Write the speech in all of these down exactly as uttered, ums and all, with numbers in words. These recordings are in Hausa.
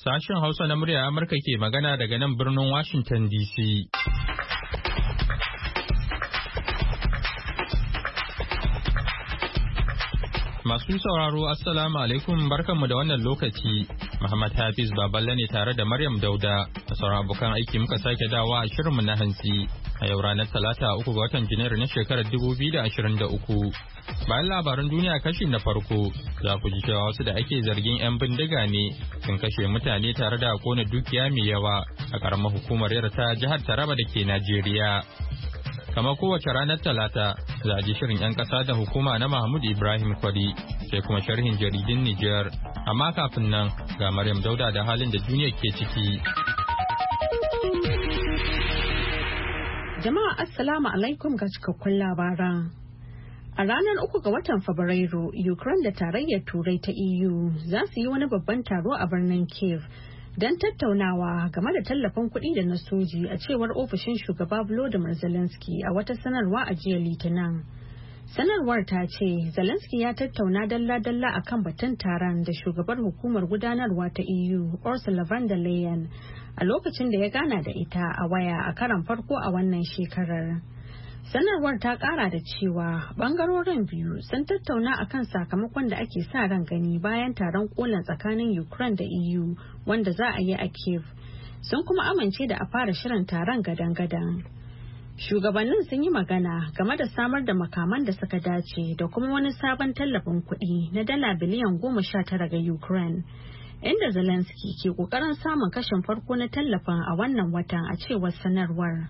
Sashen Hausa na murya Amurka ke magana daga nan birnin Washington D C. Masu sauraro Assalamu alaikum barkanmu da wannan lokaci. Muhammad Hafiz Baballe ne tare da Maryam Dauda da sauran abokan aiki muka sake dawa a shirinmu na hantsi a yau ranar Talata uku ga watan Janairu na shekarar dubu biyu da ashirin da uku. Bayan labaran duniya kashi na farko za ku ji cewa wasu da ake zargin 'yan bindiga ne sun kashe mutane tare da kona dukiya mai yawa a karamar hukumar yar ta jihar Taraba da ke Najeriya. Kamar kowace ranar Talata za a ji shirin 'yan ƙasa da hukuma na Mahmud Ibrahim Kwari sai kuma sharhin jaridun Nijar. Amma kafin nan ga Maryam Dauda da halin da duniya ke ciki. Jama'a Assalamu alaikum ga cikakkun labaran. A ranar uku ga watan Fabrairu, Ukraine da Tarayyar Turai ta E U za su yi wani babban taro a birnin Kyiv don tattaunawa game da tallafin kuɗi da na soji a cewar ofishin shugaba Volodymyr Zelensky a wata sanarwa a jiya Litinin. Sanarwar ta ce Zelensky ya tattauna dalla-dalla a kan batun taron da shugabar hukumar gudanarwa ta E U Ursula von der Leyen a lokacin da ya gana da ita a waya a karon farko a wannan shekarar. Sanarwar ta kara da cewa bangarorin biyu sun tattauna akan sakamakon da ake sa ran gani bayan taron kolin tsakanin Ukraine da E U wanda za a yi a Kyiv. Sun kuma amince da a fara shirin taron gadan-gadan. Shugabannin sun yi magana game da samar da makaman da suka dace da kuma wani sabon tallafin kuɗi na dala biliyan goma sha tara ga Ukraine. Inda Zelensky ke ƙoƙarin samun kashin farko na tallafin a wannan watan a cewar sanarwar.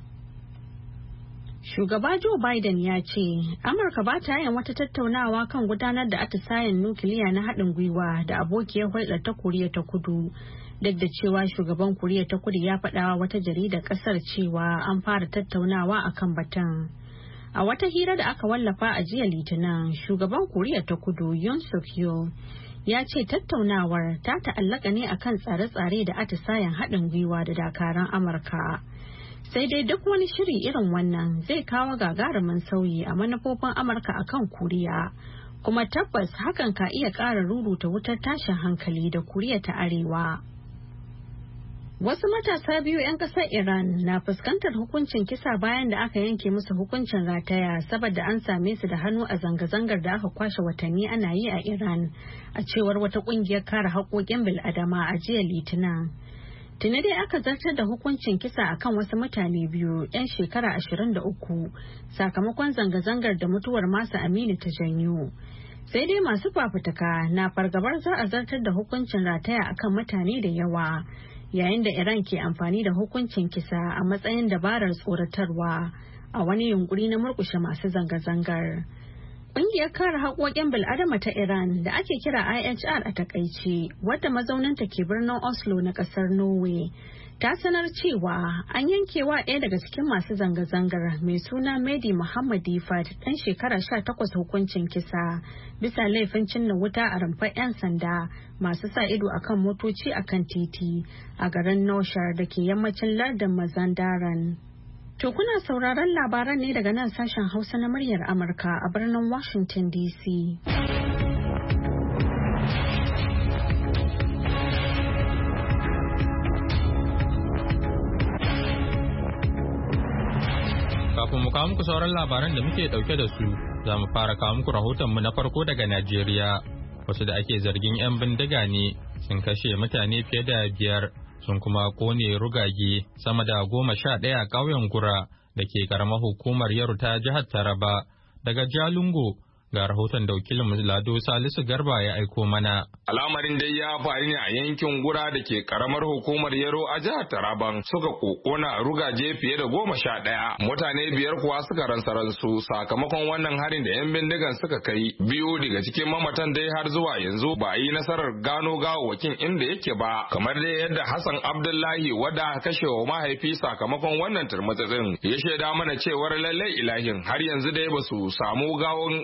Shugaba Joe Biden ya ce Amurka ba ta yin wata tattaunawa kan gudanar da atisayen nukiliya na haɗin gwiwa da abokiyar hulɗar ta Koriya ta Kudu. Duk da cewa shugaban Koriya ta Kudu ya faɗawa wata jaridar ƙasar cewa an fara tattaunawa a kan batun. A wata hira da aka wallafa a jiya Litinin, shugaban Koriya ta Kudu Yoon Suk Yeol ya ce tattaunawar ta ta'allaka ne akan tsare-tsare da atisayen haɗin gwiwa da dakaran Amurka. Sai dai duk wani shiri irin wannan zai kawo gagarumin sauyi a manufofin Amurka akan Koriya, kuma tabbas hakan ka iya ƙara ruruta wutar tashin hankali da Koriya ta Arewa. Wasu matasa biyu 'yan ƙasar Iran na fuskantar hukuncin kisa bayan da aka yanke musu hukuncin rataya saboda an same su da hannu a zanga-zangar da aka kwashe watanni ana yi a Iran, a cewar wata ƙungiyar kare haƙoƙin bil'adama a jiya Litinin. Tuni dai aka zartar da hukuncin kisa akan wasu mutane biyu 'yan shekara ashirin da uku sakamakon zanga-zangar da mutuwar Masa Aminu ta janyo. Sai dai masu fafutuka na fargabar za a zartar da hukuncin rataya akan mutane da yawa, yayin da Iran ke amfani da hukuncin kisa a matsayin dabarar tsoratarwa a wani yunkuri na murƙushe masu zanga-zangar. Ƙungiyar kare haƙoƙin bil'adama ta Iran da ake kira I H R a takaice, wadda mazauninta ke birnin Oslo na ƙasar Norway, ta sanar cewa an yankewa ɗaya daga cikin masu zanga-zangar mai suna Mehdi Muhammad Difat ɗan shekara sha takwas hukuncin kisa bisa laifin cinna wuta a rumfar 'yan sanda masu sa ido akan motoci akan titi a garin Naushar da ke yammacin lardin Mazandaran. To kuna sauraron labaran ne daga nan sashen Hausa na muryar Amurka a birnin Washington D C. Kafin mu kawo muku sauran labaran da muke dauke da su, za mu fara kawo muku rahotonmu na farko daga Najeriya. Wasu da ake zargin 'yan bindiga ne sun kashe mutane fiye da biyar. Sun kuma kone rugage sama da goma sha ɗaya a ƙauyen Gura da ke ƙaramar hukumar Yaro ta jihar Taraba. Daga Jalingo ga rahoton da wakilin Lado Salisu Garba ya aiko mana. Al'amarin dai ya faru ne a yankin Gura da ke karamar hukumar Yaro a jihar Taraban, suka kokona rugaje fiye da goma sha ɗaya. Mutane biyar kuwa suka ransa ransu sakamakon wannan harin da 'yan bindigan suka kai. Biyu daga cikin mamatan dai har zuwa yanzu ba a yi nasarar gano gawawwakin inda yake ba, kamar dai yadda Hassan Abdullahi wadda kashe wa mahaifi sakamakon wannan turmutsutsin ya shaida mana cewar lallai ilahin har yanzu dai ba su samu gawon mahaifi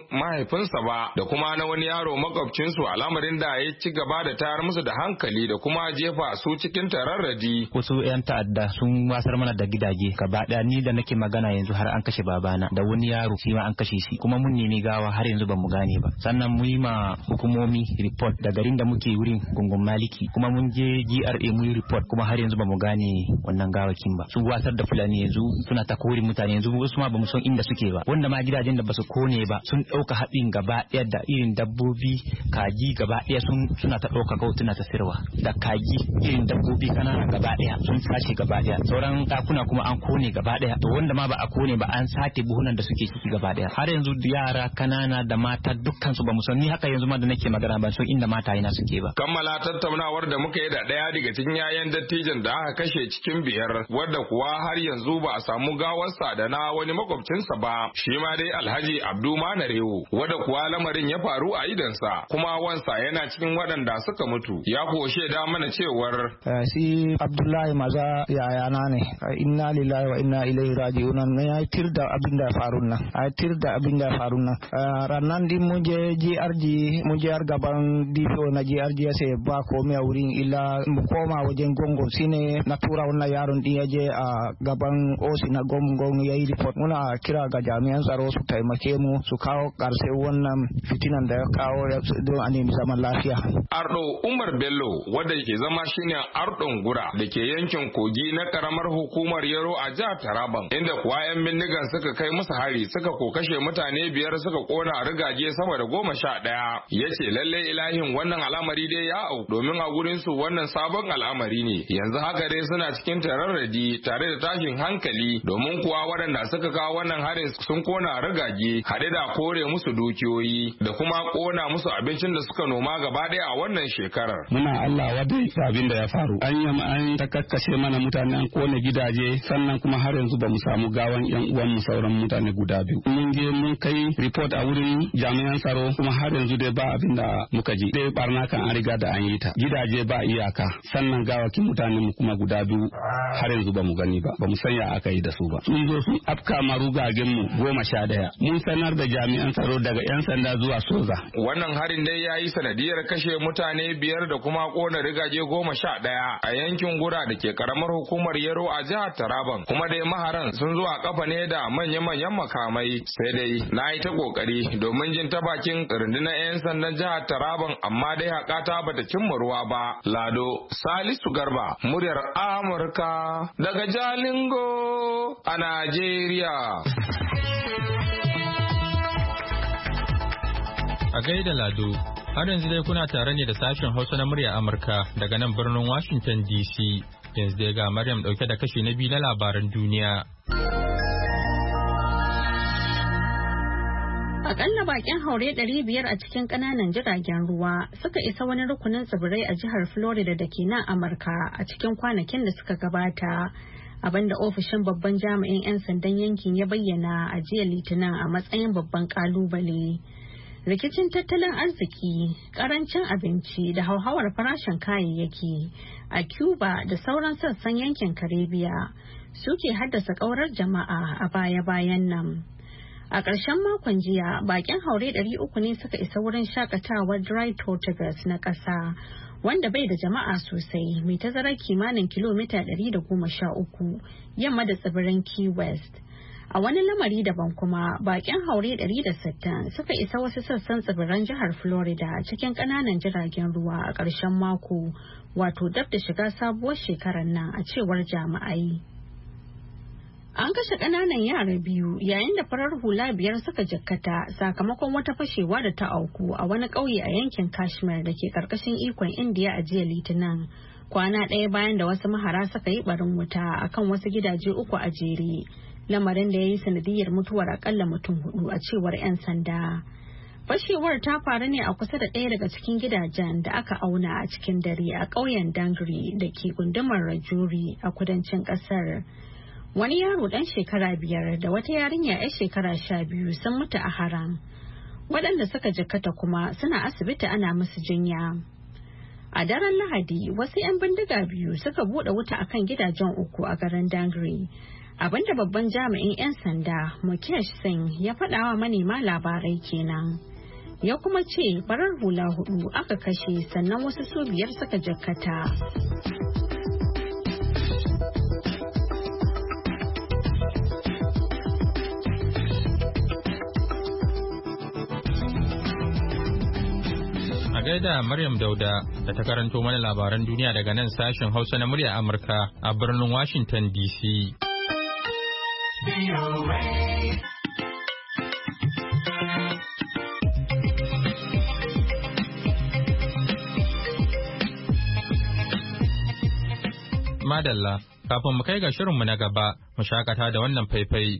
mahaifinsa ba da kuma na wani yaro makwabcinsu, al'amarin da ya ci gaba da tayar musu da hankali da kuma jefa su cikin tararradi. Wasu 'yan ta'adda sun wasar mana da gidaje gaba ɗaya, ni da nake magana yanzu har an kashe babana da wani yaro shi ma an kashe shi, kuma mun nemi gawa har yanzu ba mu gane ba. Sannan mu yi ma hukumomi report da garin da muke wurin gungun maliki, kuma mun je G R A mu yi report kuma har yanzu ba mu gane wannan gawakin ba. Su wasar da fulani yanzu suna ta kore mutane, yanzu wasu ma ba mu san inda suke ba, wanda ma gidajen da ba su kone ba sun ɗauka haɗin gaba ɗaya da irin dabbobi kaji gaba ɗaya sun suna ta ɗauka gautuna ta sirwa da kaji irin dabbobi kanana gaba ɗaya sun sace gaba ɗaya, sauran ɗakuna kuma an kone gaba ɗaya, to wanda ma ba a kone ba an sace buhunan da suke ciki gaba ɗaya. Har yanzu yara kanana da mata dukkan su ba mu san, ni haka yanzu ma da nake magana ban san inda mata yana suke ba. Kammala tattaunawar da muka yi da ɗaya daga cikin yayan dattijan da aka kashe cikin biyar, wadda kuwa har yanzu ba a samu gawarsa da na wani makwabcinsa ba, shi ma dai Alhaji Abdu Manarewo, wadda kuwa lamarin ya faru a idansa, kuma wansa yana cikin waɗanda suka mutu, ya kuwa shaida mana cewar si Abdullahi maza yayana ne, inna lillahi wa inna ilaihi raji'un. Ne ya tir da abin da faru nan, a tir da abin da faru nan. Rannan din mun je G R G, mun je har gaban D P O na G R G sai ba komai a wurin, illa mu koma wajen gongon, shine na tura wannan yaron din ya je a gaban osi na gongon ya yi report. Muna kira ga jami'an tsaro su taimake mu su kawo karshe wannan fitinan da ya kawo don a nemi zaman lafiya. Ardo Umar Bello, wanda ke zama shine Ardon Gura da ke yankin Kogi na karamar hukumar Yaro a jihar Taraban, inda kuwa 'yan bindigan suka kai musu hari suka ko kashe mutane biyar suka kona rigaje sama da goma sha ɗaya. Ya ce lalle ilahin wannan al'amari dai ya au, domin a gurin su wannan sabon al'amari ne. Yanzu haka dai suna cikin tararradi tare da tashin hankali, domin kuwa waɗanda suka kawo wannan harin sun kona rigage haɗe da kore musu dukiyoyi da kuma kona musu abincin da suka noma gaba ɗaya a wannan shekarar. Muna Allah wadai abin da ya faru. An yi an ta kakkashe mana mutane, an kone gidaje, sannan kuma har yanzu ba mu samu gawan yan uwan mu sauran mutane guda biyu. Mun je mun kai report a wurin jami'an tsaro, kuma har yanzu dai ba abin da muka ji. Dai barna kan an riga da an yi ta. Gidaje ba iyaka, sannan gawakin mutane mu kuma guda biyu har yanzu ba mu gani ba. Ba mu san ya aka yi da su ba. Sun zo sun afka marugagen mu goma sha daya. Mun sanar da jami'an tsaro daga yan sanda zuwa soja. Wannan harin dai ya yi sanadiyar kashe mutane biyar da kuma kona rigaje goma sha ɗaya a yankin Gura da ke karamar hukumar Yaro a jihar Taraban, kuma dai maharan sun zo a kafa ne da manya-manyan makamai. Sai dai na yi ta kokari domin jin ta bakin rundunar 'yan sandan jihar Taraban, amma dai hakata bata cimma ruwa ba. Lado Salisu Garba, muryar Amurka daga Jalingo a Najeriya. A gaida Lado, har yanzu dai kuna tare ne da sashen Hausa na murya Amurka daga nan birnin Washington D C. Yanzu dai ga Maryam dauke da kashi na biyu na labaran duniya. Akalla bakin haure ɗari biyar a cikin ƙananan jiragen ruwa suka isa wani rukunin tsibirai a jihar Florida da ke nan Amurka a cikin kwanakin da suka gabata. Abinda ofishin babban jami'in 'yan sandan yankin ya bayyana a jiya Litinin a matsayin babban kalubale. Rikicin tattalin arziki, karancin abinci da hauhawar farashin kayayyaki a Cuba da sauran sassan yankin Karibiya suke haddasa ƙaurar jama'a a baya-bayan nan. A ƙarshen makon jiya, bakin haure ɗari uku ne suka isa wurin shakatawar Dry Tortugas na ƙasa, wanda bai da jama'a sosai, mai tazarar kimanin kilomita ɗari da goma sha uku yamma da tsibirin Key West. A wani lamari daban kuma, bakin haure ɗari da sittin suka isa wasu sassan tsibiran jihar Florida cikin ƙananan jiragen ruwa a ƙarshen mako, wato dab da shiga sabuwar shekarar nan, a cewar jami'ai. An kashe ƙananan yara biyu yayin da farar hula biyar suka jikkata sakamakon wata fashewa da ta auku a wani ƙauye a yankin Kashmir da ke ƙarƙashin ikon Indiya a jiya Litinin, kwana ɗaya bayan da wasu mahara suka yi barin wuta akan wasu gidaje uku a jere, lamarin da ya yi sanadiyar mutuwar akalla mutum hudu a cewar 'yan sanda. Fashewar ta faru ne a kusa da ɗaya daga cikin gidajen da aka auna a cikin dare a ƙauyen Dangri da ke gundumar Rajuri a kudancin ƙasar. Wani yaro ɗan shekara biyar da wata yarinya 'yar shekara sha biyu sun mutu a haran. Waɗanda suka jikkata kuma suna asibiti ana musu jinya. A daren Lahadi, wasu 'yan bindiga biyu suka buɗe wuta akan gidajen uku a garin Dangri. Abinda babban jami'in 'yan sanda Mukesh Singh ya faɗawa manema labarai kenan. Ya kuma ce farar hula hudu aka kashe sannan wasu su biyar suka jakkata. A gaida Maryam Dauda da ta karanto mana labaran duniya daga nan sashen Hausa na murya Amurka a birnin Washington D C. Madalla, kafin mu kai ga shirinmu na gaba, mu shakata da wannan faifai.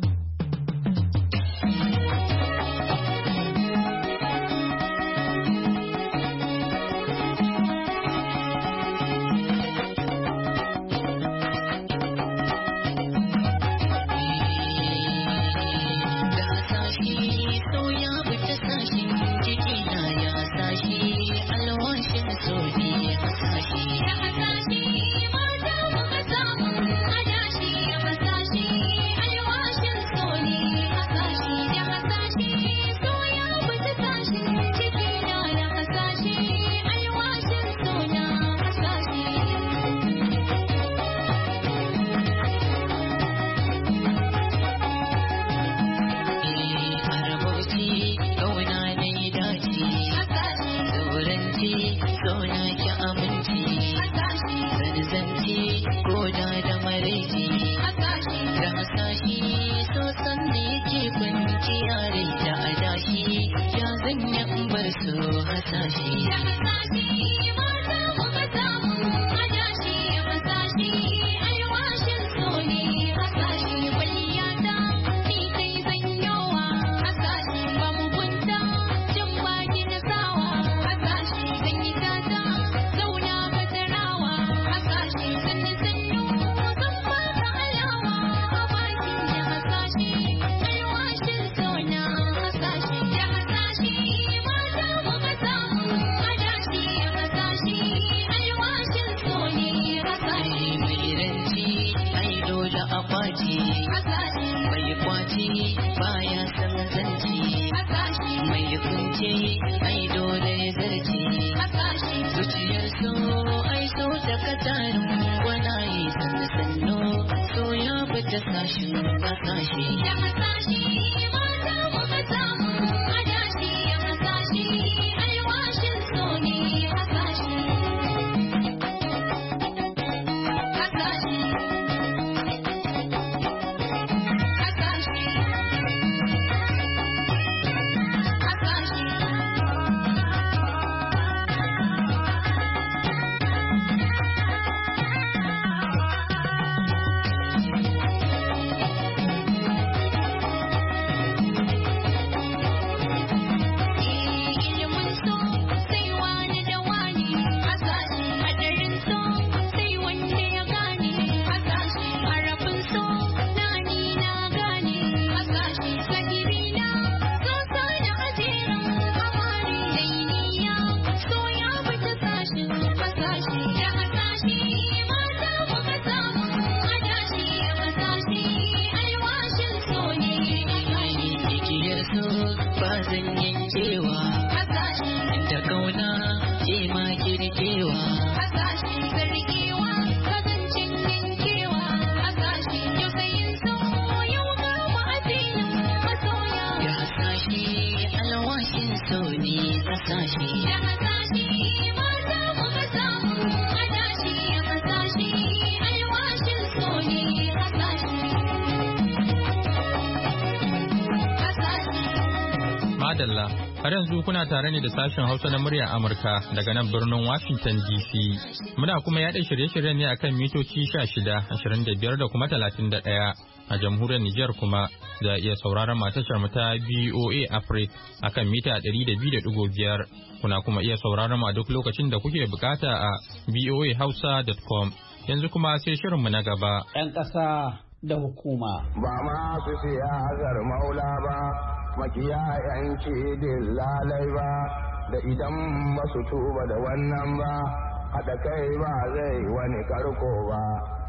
Madalla, har yanzu kuna tare ne da sashen Hausa na murya Amurka daga nan birnin Washington D C. Muna kuma yaɗa shirye-shiryen ne akan mitoci sha shida, ashirin da biyar da kuma talatin da ɗaya. A jamhuriyar Nijar kuma za a iya sauraron matashar mu ta B O A Africa akan mita ɗari da biyu da ɗigo biyar. Kuna kuma iya sauraron mu a duk lokacin da kuke bukata a B O A Hausa dot com. Yanzu kuma sai shirinmu na gaba. ‘Yan ƙasa da hukuma. Ba ma su siyasar maula ba, makiya yanci dillalai ba, da idan masu tuba da wannan ba, haɗa kai ba zai wani karko ba.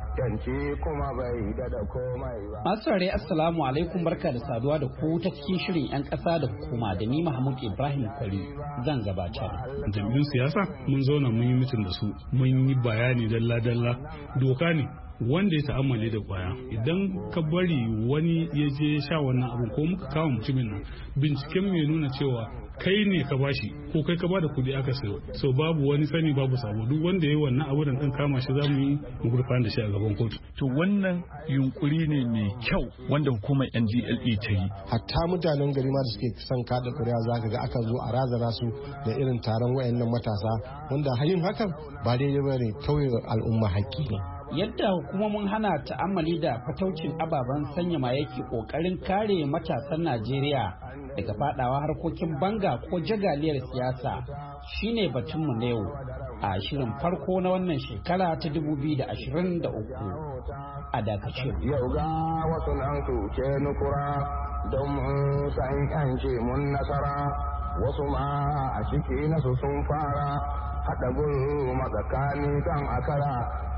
yanci kuma bai da da komai ba. Masu saurare assalamu alaikum, barka da saduwa da ku ta cikin shirin 'yan ƙasa da hukuma da ni Mahmud Ibrahim Kwari zan gabatar. Jami'in siyasa mun zauna mun yi mitin da su mun yi bayani dalla-dalla, doka ne wanda ya ta'ammali da kwaya idan ka bari wani ya je sha wannan abu ko muka kawo mutumin nan binciken mai nuna cewa kai ne ka bashi ko kai ka bada kudi aka sayo, so babu wani sani babu sabo, duk wanda ya yi wannan abu da ɗin kama shi za mu yi mu gurfana da shi a gaban kotu. To wannan yunkuri ne mai kyau wanda hukumar N D L E ta yi. Hatta mutanen gari ma da suke son kada kuri'a za ka ga aka zo a razana su da irin taron wayannan matasa wanda yin hakan ba daidai ba ne, kawai al'umma haƙƙi ne. Yadda hukumomin hana ta'ammali da fataucin ababen sanya maye ke kokarin kare matasan Najeriya daga fadawa harkokin banga ko jagaliyar siyasa shine batunmu na yau a shirin farko na wannan shekara ta dubu biyu da ashirin da uku a dakace. Yau ga wasu nan su ke nukura don mun san yanci mun nasara, wasu ma a ciki nasu sun fara haɗa gulu matsakani kan akara.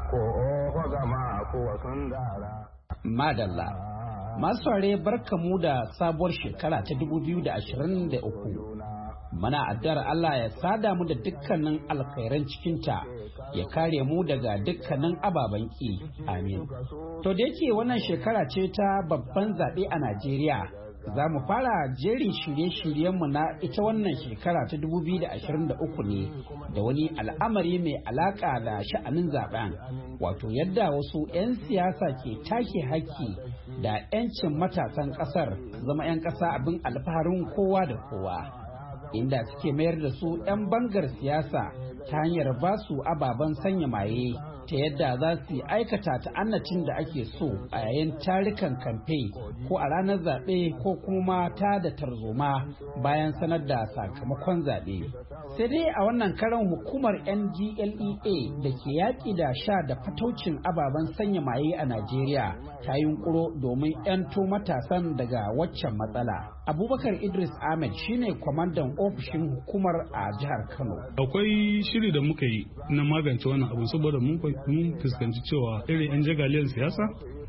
Madalla, masu ware barkamu da sabuwar shekara ta dubu biyu da ashirin da uku. Mana addu'ar Allah ya sada mu da dukkanin alkhairan cikinta, ya kare mu daga dukkanin ababen ki. Amin. To da yake wannan shekara ce ta babban zaɓe a Najeriya, za mu fara jerin shirye-shiryenmu na ita wannan shekara ta dubu biyu da ashirin da uku ne da wani al'amari mai alaka da sha'anin zaben, wato yadda wasu 'yan siyasa ke take haƙƙi da 'yancin matasan ƙasar zama 'yan ƙasa abin alfaharin kowa da kowa, inda suke mayar da su 'yan bangar siyasa ta hanyar ba su ababen sanya maye ta yadda za su yi aikata ta'annacin da ake so a yayin tarukan kamfe ko a ranar zaɓe ko kuma ta da tarzoma bayan sanar da sakamakon zaɓe. Sai dai a wannan karan hukumar N D L E A da ke yaƙi da sha da fataucin ababen sanya maye a Najeriya ta yunkuro domin 'yanto matasan daga waccan matsala. Abubakar Idris Ahmed shine kwamandan ofishin hukumar a jihar Kano. Akwai shiri da muka yi na magance wannan abu saboda mun fuskanci cewa irin 'yan jagaliyar siyasa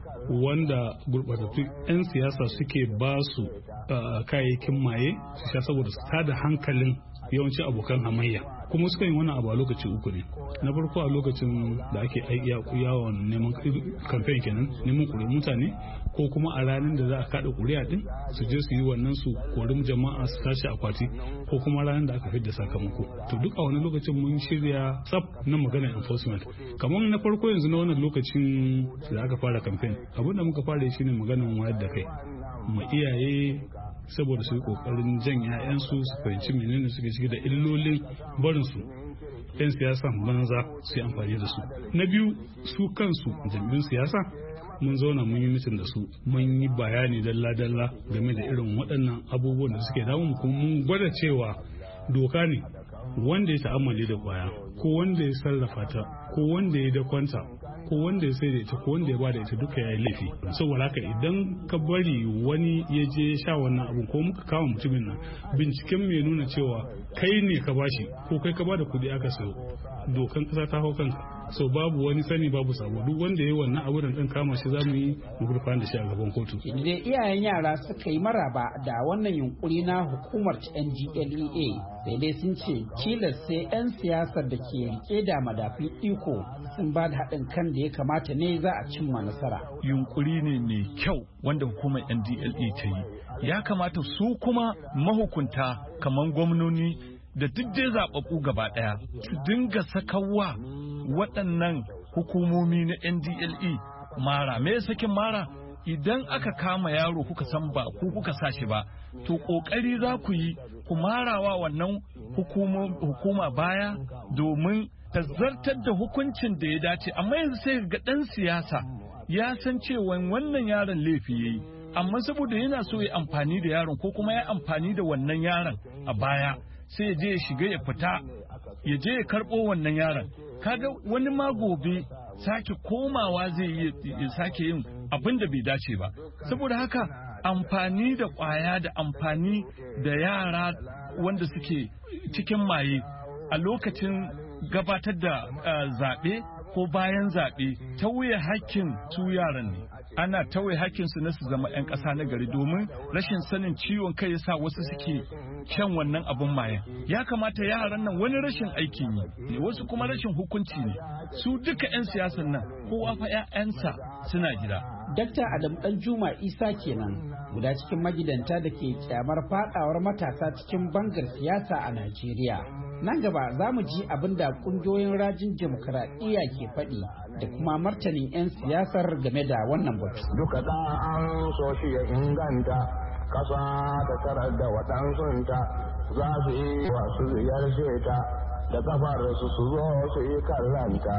wanda gurɓatattun 'yan siyasa suke ba su kayayyakin maye su sha saboda su tada hankalin yawanci abokan hamayya, kuma suka yi wannan abu a lokaci uku ne. Na farko a lokacin da ake yawon neman kamfen kenan, neman ƙuri'ar mutane, ko kuma a ranar da za a kaɗa ƙuri'a din su je su yi wannan su kori jama'a su tashi akwati, ko kuma ranar da aka fidda sakamako. To duk a wani lokacin mun shirya tsaf na magana enforcement. Kamar na farko yanzu na wannan lokacin da aka fara kamfen, abin da muka fara shi ne maganar wayar da kai ma iyaye saboda su yi kokarin jan 'ya'yansu su fahimci menene suke ciki da illolin barin su 'yan siyasa banza su yi amfani da su. Na biyu, su kansu jami'in siyasa mun zauna mun yi mitin da su mun yi bayani dalla-dalla game da irin waɗannan abubuwan da suke damu, kuma mun gwada cewa doka ne wanda ya ta'ammali da kwaya ko wanda ya sarrafa ta ko wanda ya dakwanta ko wanda ya sai da ita ko wanda ya bada ita duka ya yi laifi. Saboda haka idan ka bari wani ya je sha wannan abu ko muka kawo mutumin nan binciken mai nuna cewa kai ne ka bashi ko kai ka bada kudi aka sayo, dokan kasa ta hau kanka. So babu wani sani babu sabo, duk wanda ya yi wannan abu da ɗin kama shi za mu yi mu gurfana da shi a gaban kotu. Idan iyayen yara suka yi maraba da wannan yunkuri na hukumar N D L E A, sai dai sun ce tilas sai 'yan siyasar da ke rike da madafin iko sun ba da haɗin kan da ya kamata ne za a cimma nasara. Yunkuri ne mai kyau wanda hukumar N D L E ta yi. Ya kamata su kuma mahukunta kamar gwamnoni da duk dai zaɓaɓɓu gaba ɗaya su dinga sakawa waɗannan hukumomi na N D L E mara. Me sakin mara? Idan aka kama yaro kuka san ba ku kuka sashi ba, to ƙoƙari za ku yi ku marawa wannan hukuma baya domin ta zartar da hukuncin da ya dace. Amma yanzu sai ga ɗan siyasa ya san cewa wannan yaron laifi yayi, amma saboda yana so ya amfani da yaron ko kuma ya amfani da wannan yaron a baya, sai ya je ya shiga ya fita ya je ya karɓo wannan yaron. Kaga wani ma gobe sake komawa zai yi ya sake yin abin da bai dace ba. Saboda haka amfani da ƙwaya da amfani da yara wanda suke cikin maye a lokacin gabatar da zaɓe ko bayan zaɓe tauye hakkin su yaran ne. Ana tauye hakkinsu na su zama 'yan ƙasa na gari domin rashin sanin ciwon kai yasa wasu suke shan wannan abin mayan. Ya kamata yaran nan wani rashin aikin yi ne, wasu kuma rashin hukunci ne. Su duka 'yan siyasan nan kowa fa 'ya'yansa suna gida. Dakta Adam Danjuma Isa kenan, guda cikin magidanta da ke kyamar fadawar matasa cikin bangar siyasa a Najeriya. Nan gaba za mu ji abin da kungiyoyin rajin demokuraɗiyya ke faɗi da kuma martanin 'yan siyasar game da wannan batu. Duka da an so shi ya inganta, kasa ta tarar da waɗansunta za su yi wasu ziyarce ta da kafar su su zo su yi kallanta,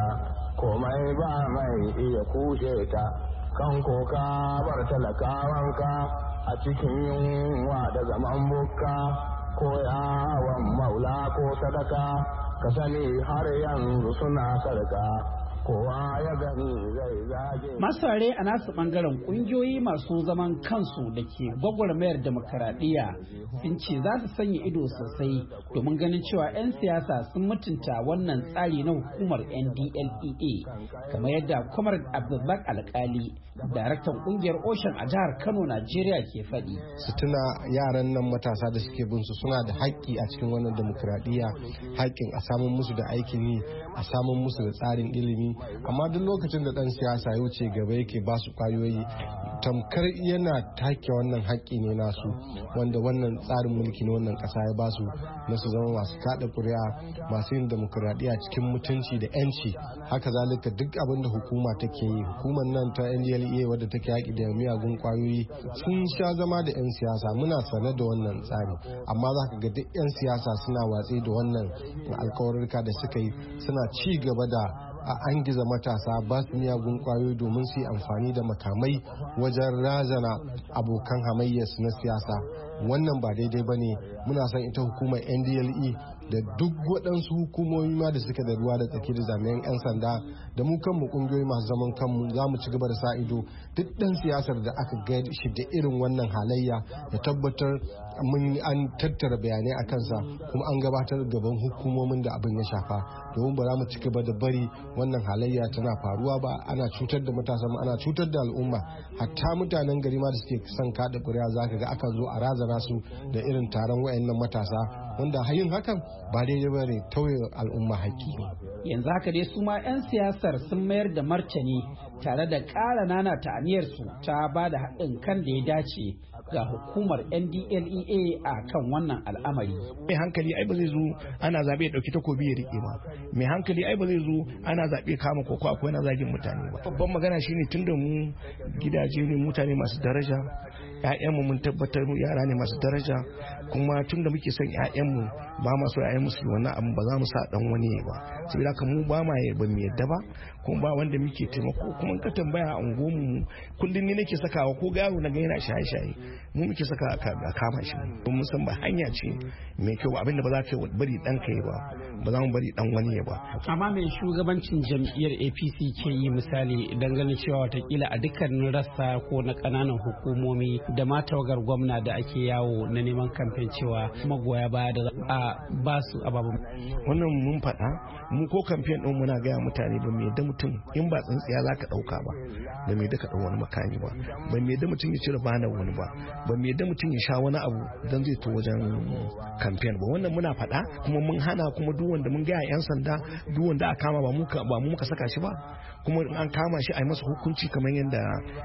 komai ba mai iya kushe ta. Kan koka bar talakawanka a cikin yunwa da zaman bukka ko yawon maula ko sadaka, ka sani har yanzu suna sarka. Kowa ya gani zai zage. Masu rare a nasu bangaren kungiyoyi masu zaman kansu da ke gwagwarmayar demokaradiyya sun ce za su sanya ido sosai domin ganin cewa 'yan siyasa sun mutunta wannan tsari na hukumar N D L E A, kamar yadda Kwamar Abdulbak Alkali, daraktan kungiyar Ocean a jihar Kano, Najeriya ke faɗi. Su tuna yaran nan matasa da suke bin su suna da haƙƙi a cikin wannan demokaradiyya, haƙƙin a samun musu da aikin yi, a samun musu da tsarin ilimi. Amma duk lokacin da dan siyasa ya wuce gaba yake ba su kwayoyi, tamkar yana take wannan haƙƙi ne nasu, wanda wannan tsarin mulki na wannan ƙasa ya ba su na su zama masu kaɗa ƙuri'a, masu yin demokuraɗiyya cikin mutunci da 'yanci. Haka zalika duk abin da hukuma take yi, hukumar nan ta N D L E A wadda take yaƙi da miyagun kwayoyi sun sha zama da 'yan siyasa, muna sane da wannan tsari, amma za ka ga duk 'yan siyasa suna watsi da wannan alkawarurka da suka yi, suna ci gaba da a an giza matasa ba su miyagun kwayoyi domin su yi amfani da makamai wajen razana abokan hamayyarsu na siyasa. Wannan ba daidai ba ne. Muna son ita hukumar N D L E da duk waɗansu hukumomi ma da suka da ruwa da tsaki da jami'an 'yan sanda da mu kanmu ƙungiyoyi masu zaman kanmu za mu ci gaba da sa ido duk ɗan siyasar da aka ga shi da irin wannan halayya da tabbatar mun an tattara bayanai a kansa kuma an gabatar gaban hukumomin da abin ya shafa, domin ba za mu ci gaba da bari wannan halayya tana faruwa ba. Ana cutar da matasa, ana cutar da al'umma, hatta mutanen gari ma da suke son kada ƙuri'a za ka ga akan zo a razana su da irin taron wayannan matasa, wanda hayin hakan ba daidai ba ne, tauye al'umma haƙƙi ne. Yanzu haka dai su ma 'yan siyasar sun mayar da martani tare da ƙara nana ta aniyarsu ta ba da haɗin kan da ya dace ga hukumar N D L E A a kan wannan al'amari. Mai hankali ai ba zai zo ana zaɓe ya ɗauki takobi ya riƙe ba. Mai hankali ai ba zai zo ana zaɓe kama koko akwai na zagin mutane ba. Babban magana shine tunda mu gidaje ne mutane masu daraja, ƴaƴanmu mun tabbatar mu yara ne masu daraja, kuma tunda muke son ƴaƴanmu ba ma so ƴaƴanmu su wannan abu ba za mu sa dan wani ba. Saboda haka mu ba ma ba mu yadda ba, kuma ba wanda muke taimako. Kuma ka tambaya a unguwarmu kullum ne nake sakawa ko garo na ga yana shaye-shaye mu muke saka a kama shi, mun san ba hanya ce mai kyau, abinda ba za ka bari dan kai ba ba za mu bari dan wani ba. Amma mai shugabancin jam'iyyar A P C ke yi misali idan ganin cewa watakila a dukkanin rassa ko na kananan hukumomi da ma tawagar gwamna da ake yawo na neman kamfen cewa magoya baya da a ba su ababen. Wannan mun faɗa mu ko kamfen ɗin muna gaya mutane ba mai yadda mutum in ba tsintsiya za ka ɗauka ba, ba mai yadda ka ɗau wani makami ba, ba mai yadda mutum ya cire bana wani ba, ba mai yadda mutum ya sha wani abu don zai to wajen kamfen ba. Wannan muna faɗa kuma mun hana, kuma duk wanda mun gaya 'yan sanda duk wanda a kama ba mu ba mu muka saka shi ba, kuma an kama shi a yi masa hukunci kamar yadda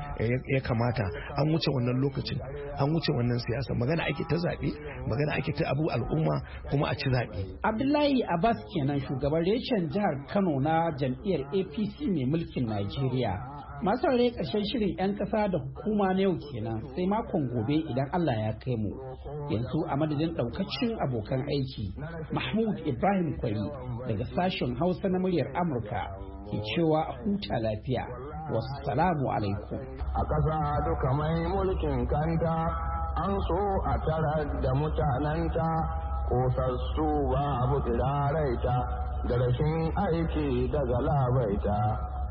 ya kamata. An wuce wannan lokacin, an wuce wannan siyasa, magana ake ta zaɓe, magana ake ta abu al'umma kuma a ci zaɓe. Abdullahi Abbas kenan shugaban reshen jihar Kano na jam'iyyar A P C mai mulkin Najeriya. Masu rare ƙarshen shirin 'yan ƙasa da hukuma na yau kenan, sai makon gobe idan Allah ya kai mu. Yanzu a madadin ɗaukacin abokan aiki, Mahmud Ibrahim Kwari daga sashen Hausa na muryar Amurka ke cewa a huta lafiya. Wassalamu alaikum. A ƙasa duka mai mulkin kanta an so a tara da mutanenta, kosassu ba abu tsiraraita da rashin aiki daga labaita.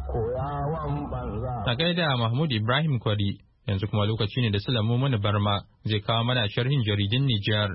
A gaida Mahmud Ibrahim Kwari, yanzu kuma lokaci ne da Sulamu Mani Barma zai kawo mana sharhin jaridun Nijar.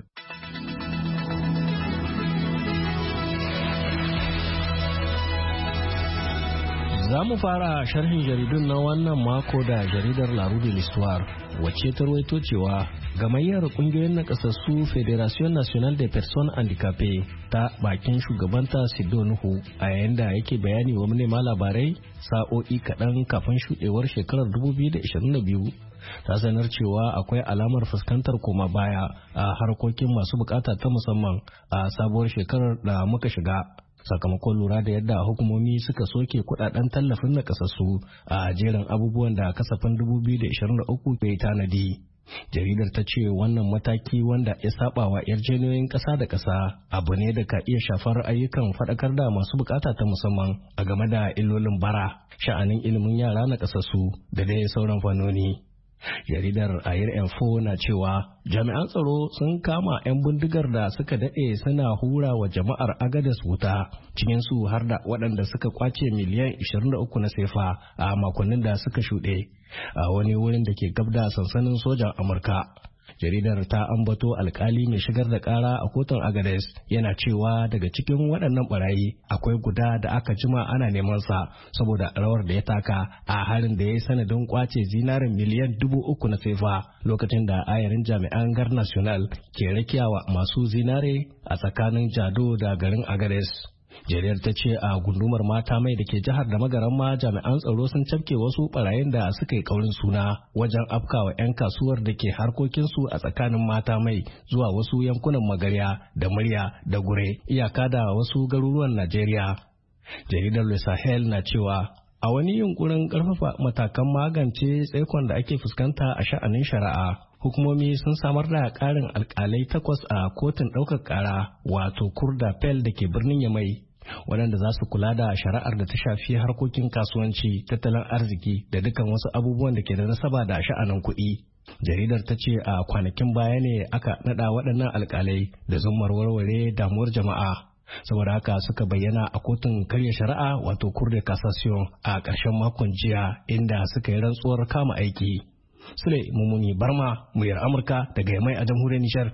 Za mu fara sharhin jaridun na wannan mako da jaridar La Rue de l'Histoire wacce ta rawaito cewa gamayyar kungiyoyin nakasassu Federation Nationale des Personnes Handicapées ta bakin shugabanta Sido Nuhu a yayin da yake bayani wa manema labarai sa'o'i kaɗan kafin shuɗewar shekarar dubu biyu da ishirin da biyu ta sanar cewa akwai alamar fuskantar koma baya a harkokin masu bukata ta musamman a sabuwar shekarar da muka shiga. Sakamakon lura da yadda hukumomi suka soke kudaden tallafin nakasassu a jerin abubuwan da kasafin dubu biyu da ishirin da uku bai tanadi. Jaridar ta ce wannan mataki wanda ya saba wa yarjejeniyoyin ƙasa da ƙasa abu ne da ka iya shafar ayyukan faɗakar da masu bukata ta musamman a game da illolin bara, sha'anin ilimin yara na ƙasassu da dai sauran fannoni. Jaridar Air Info na cewa jami'an tsaro sun kama 'yan bindigar da suka daɗe suna hura wa jama'ar Agadez wuta, cikinsu har da waɗanda suka kwace miliyan ishirin da uku na sefa a makonnin da suka shuɗe a wani wurin da ke gab da sansanin sojan Amurka. Jaridar ta ambato alkali mai shigar da kara a kotun Agadez yana cewa daga cikin waɗannan barayi akwai guda da aka jima ana neman sa saboda rawar da ya taka a harin da ya yi sanadin kwace zinarin miliyan dubu uku na sefa lokacin da ayarin jami'an gar national ke rakiyawa masu zinare a tsakanin Jado da garin Agadez. Jariyar ta ce a gundumar mata mai da ke jihar da magaran ma jami'an tsaro sun cafke wasu barayin da suka yi kaurin suna wajen afkawa 'yan kasuwar da ke harkokinsu a tsakanin mata mai zuwa wasu yankunan magarya da murya da gure iyaka da wasu garuruwan Najeriya. Jaridar Le Sahel na cewa a wani yunkurin karfafa matakan magance tsaikon da ake fuskanta a sha'anin shari'a, hukumomi sun samar da karin alkalai takwas a kotun ɗaukar ƙara wato Kurda Pel da ke birnin Yamai, waɗanda za su kula da shari'ar da ta shafi harkokin kasuwanci, tattalin arziki da dukkan wasu abubuwan da ke da nasaba da sha'anin kuɗi. Jaridar ta ce a kwanakin baya ne aka naɗa waɗannan alkalai da zummar warware damuwar jama'a. Saboda haka suka bayyana a kotun karya shari'a wato Cour de Cassation a ƙarshen makon jiya inda suka yi rantsuwar kama aiki. Sule Mumuni Barma, muryar Amurka daga Yamai a jamhuriyar Nijar.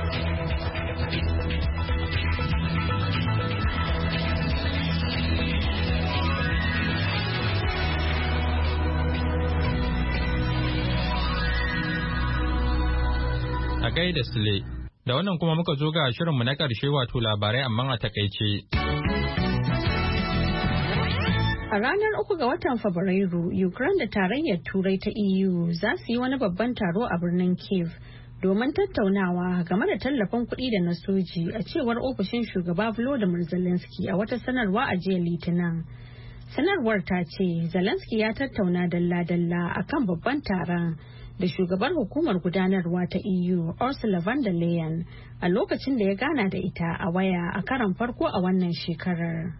A gaida Sule, da wannan kuma muka zo ga shirinmu na ƙarshe wato labarai amma a takaice. A ranar uku ga watan Fabrairu, Ukraine da Tarayyar Turai ta E U za su yi wani babban taro a birnin Kyiv domin tattaunawa game da tallafin kuɗi da na soji, a cewar ofishin shugaba Volodymyr Zelensky a wata sanarwa a jiya Litinin. Sanarwar ta ce Zelensky ya tattauna dalla-dalla akan babban taron da shugabar hukumar gudanarwa ta E U Ursula von der Leyen a lokacin da ya gana da ita a waya a karon farko a wannan shekarar.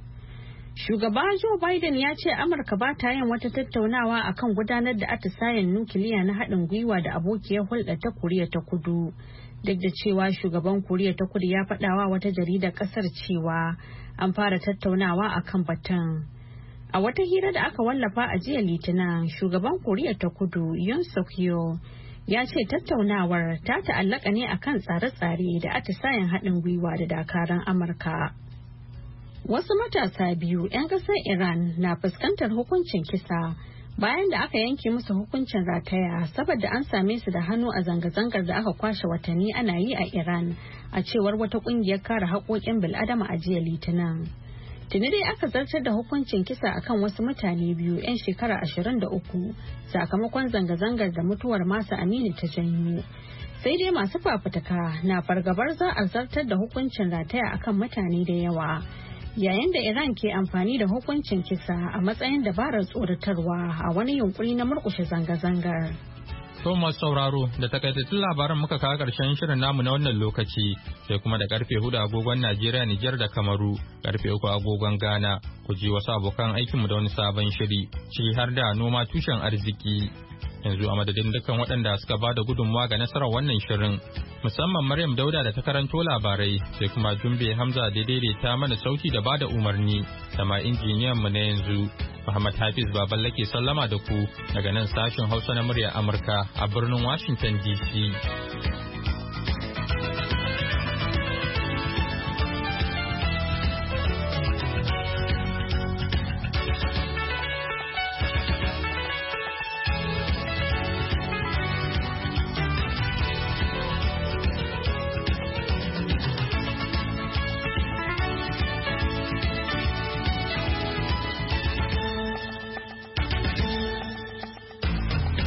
Shugaba Joe Biden ya ce Amurka ba ta yin wata tattaunawa akan gudanar da atisayen nukiliya na haɗin gwiwa da abokiyar hulɗa ta Koriya ta Kudu, duk da cewa shugaban Koriya ta Kudu ya faɗawa wata jaridar ƙasar cewa an fara tattaunawa akan batun. A wata hira da aka wallafa a jiya Litinin, shugaban Koriya ta Kudu Yoon Suk Yeol ya ce tattaunawar ta ta'allaka ne akan tsare-tsare da atisayen haɗin gwiwa da dakaran Amurka. Wasu matasa biyu 'yan ƙasar Iran na fuskantar hukuncin kisa bayan da aka yanke musu hukuncin rataya saboda an same su da hannu a zanga-zangar da aka kwashe watanni ana yi a Iran, a cewar wata ƙungiyar kare haƙoƙin bil'adama a jiya Litinin. Tuni dai aka zartar da hukuncin kisa akan wasu mutane biyu 'yan shekara ashirin da uku sakamakon zanga-zangar da mutuwar Masa Aminu ta janyo. Sai dai masu fafutuka na fargabar za a zartar da hukuncin rataya akan mutane da yawa, yayin da Iran ke amfani da hukuncin kisa a matsayin dabarar tsoratarwa a wani yunkuri na murƙushe zanga-zangar. Thomas sauraro da takaitattun labaran muka kawo ƙarshen shirin namu na wannan lokaci, sai kuma da karfe hudu agogon Najeriya, Nijar da Kamaru, karfe uku agogon Ghana, ku ji wasu abokan aikinmu da wani sabon shiri, ciki har da noma tushen arziki. Yanzu a madadin dukkan waɗanda suka ba da gudunmawa ga nasarar wannan shirin, musamman Maryam Dauda da ta karanto labarai, sai kuma Jumbe Hamza da daidaita mana sauti da ba da umarni, da ma injiniyan mu na yanzu. Muhammad Hafiz Baballe ke sallama da ku daga nan sashen Hausa na muryar Amurka a birnin Washington D C.